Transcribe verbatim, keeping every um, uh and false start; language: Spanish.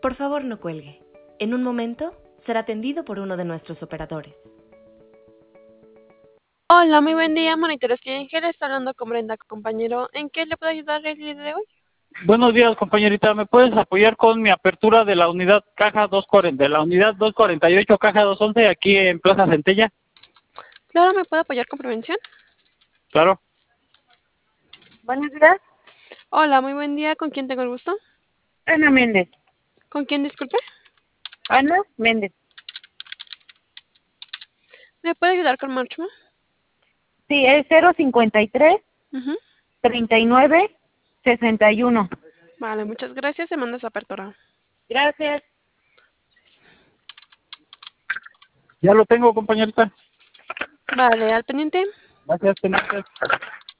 Por favor, no cuelgue. En un momento será atendido por uno de nuestros operadores. Hola, muy buen día, monitores Ángel, está hablando con Brenda, compañero. ¿En qué le puedo ayudar el día de hoy? Buenos días, compañerita. ¿Me puedes apoyar con mi apertura de la unidad caja doscientos cuarenta, de la unidad doscientos cuarenta y ocho, caja doscientos once, aquí en Plaza Centella? Claro, ¿me puede apoyar con prevención? Claro. Buenos días. Hola, muy buen día, ¿con quién tengo el gusto? Ana Méndez. ¿Con quién, disculpe? Ana Méndez. ¿Me puede ayudar con Marchmo? Sí, es cero cincuenta y tres, Uh-huh. treinta y nueve, sesenta y uno. Vale, muchas gracias, se manda su apertura. Gracias. Ya lo tengo, compañerita. Vale, al pendiente. Gracias, gracias.